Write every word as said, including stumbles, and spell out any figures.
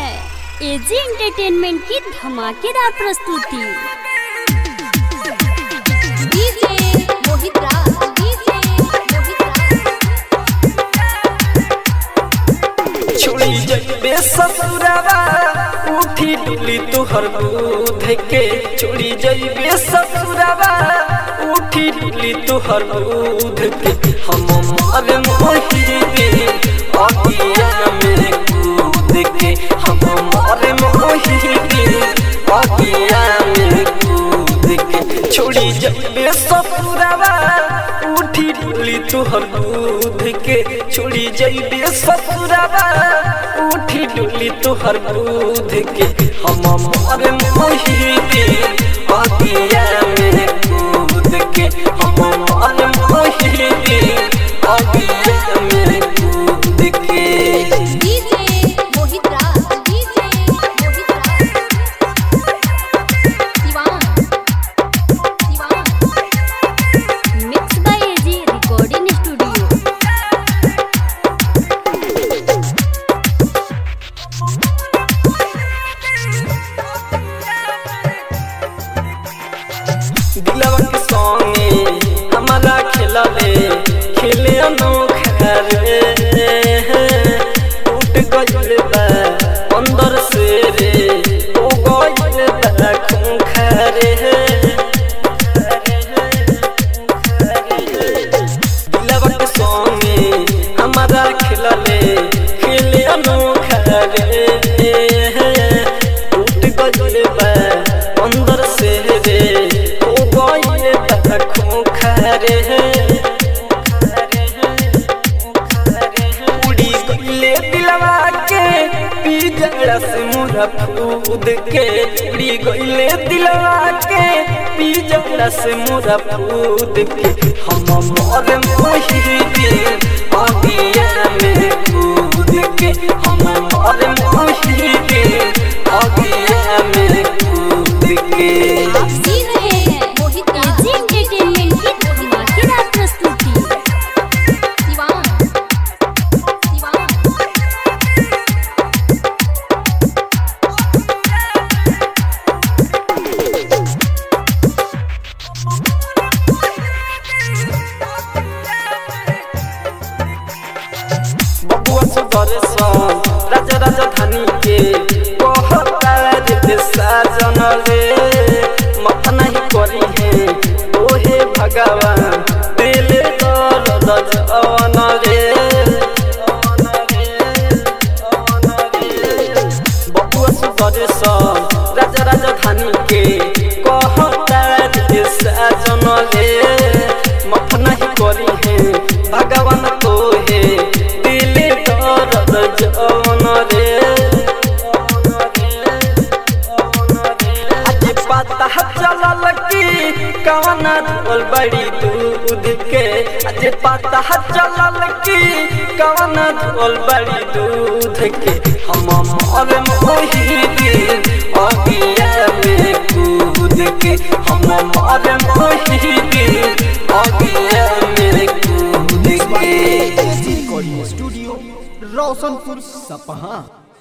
है AG entertainment की धमाकेदार प्रस्तुति। DJ Mohit Raj, DJ Mohit Raj. छोड़ी जइबे ससुरावा उठी डुली तुहर दूध के, छोड़ी जइबे ससुरावा उठी डुली तुहर दूध के। हम मर मोही दे अगिया में कूद के, हम मर मोही दे अगिया में कूद के। छोड़ी जइबे ससुरावा उठी डुली तुहर दूध के, छोड़ी जइबे ससुरावा उठी डुली तुहर दूध के। हम मर मोही दे अगिया में कूद के, हम मर मोही दे अगिया में कूद के। DJ Mohit Raj, DJ Mohit Raj. दीवान दीवान mix by AG recording studio. दिलवा के संगे हमारा खेला ले खेले अनोखा रे, टूट गइल बा अंदर से रे, हो गइल बा खूंखा रे। दिलवा के संगे हमारा खेला ले खेले अनोखा रे, टूट गइल बा अंदर से रे, हो गइल बा खूंखा रे। उड़ी गइले दिलवा के पिजड़ा से मोरा फूद के, उड़ी गइले दिलवा के पिजड़ा से मोरा फूद के। हम मर मोही दे अगिया में कूद के, हम मर मोही दे अगिया में कूद के। आप सुन रहे हैं मोहित राज, एजी एंटरटेनमेंट की धमाकेदार प्रस्तुति। दीवान दीवान। बबुआ सुधरे सन राजा राजधानी के कहता रे साजन रे, मत नहीं करी है ओहे भगवान दिले दर्द जवन रे। बबुआ सुधरे सन राजा राजधानी के कहता रे साजन रे, मत नहीं करी है भगवान को है दिले दर्द जवन रे। आज पता चलल कि कवन धोल बड़ी दूध के, आज पता चलल कि कवन धोल बड़ी दूध के। हम मर मोही दे अगिया में कूद के, हम मर मोही दे अगिया में कूद के। रिकॉर्डिंग स्टूडियो रोशनपुर सपहा।